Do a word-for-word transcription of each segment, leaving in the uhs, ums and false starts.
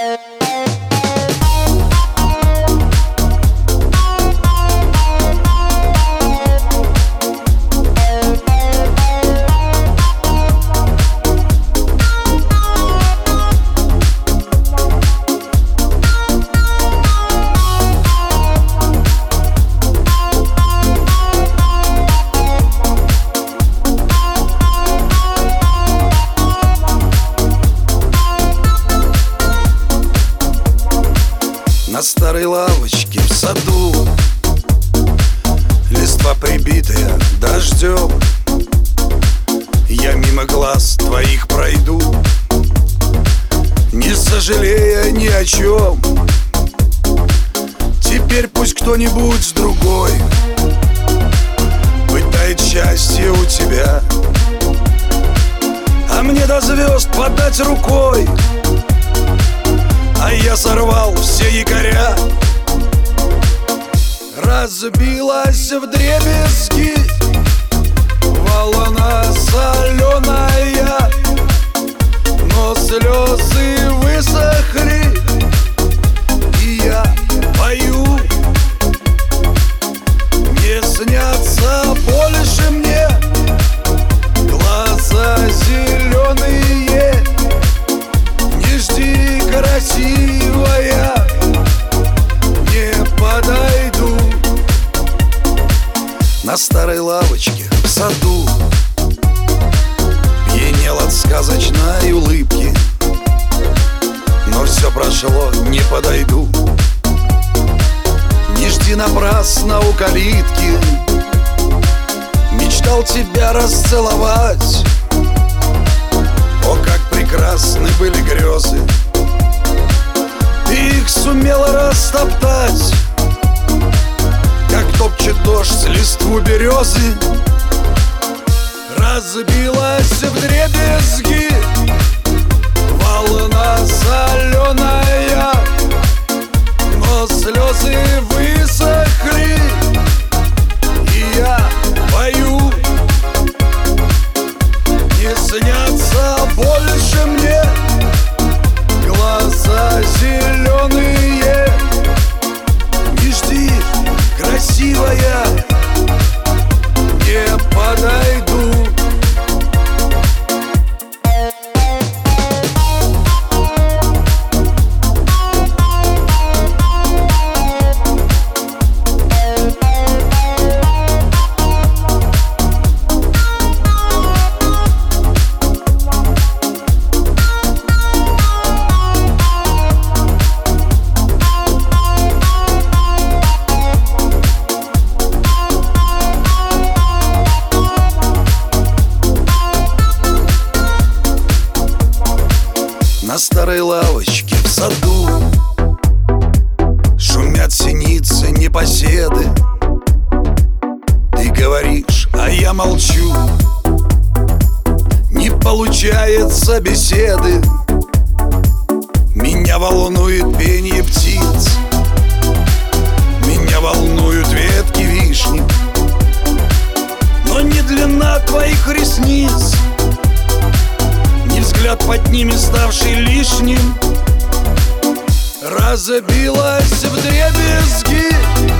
На старой лавочке в саду, листва прибитая дождем, я мимо глаз твоих пройду, не сожалея ни о чем. Теперь пусть кто-нибудь другой пытает счастье у тебя, а мне до звезд подать рукой, а я сорвал все якоря. Разбилась вдребезги волна соленая, но слезы высохли, и я пою. Не снятся больше мне глаза зеленые. Не жди, красивая, не подойду. На старой лавочке в саду пьянел от сказочной улыбки, но все прошло, не подойду. Не жди напрасно у калитки, мечтал тебя расцеловать. О, как прекрасны были грезы, ты их сумела растоптать, как топчет дождь листву березы. Разбилась вдребезги волна соленая, но слезы высохли, и я пою. Не снятся больше мне глаза зеленые. Не жди, красивая, не подойду. На старой лавочке в саду шумят синицы непоседы. Ты говоришь, а я молчу, не получается беседы. Меня волнует пение птиц, меня волнуют ветки вишни, но не длина твоих ресниц, взгляд под ними ставший лишним. Разбилась вдребезги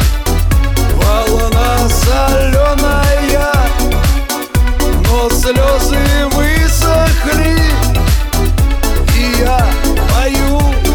волна соленая, но слезы высохли, и я пою.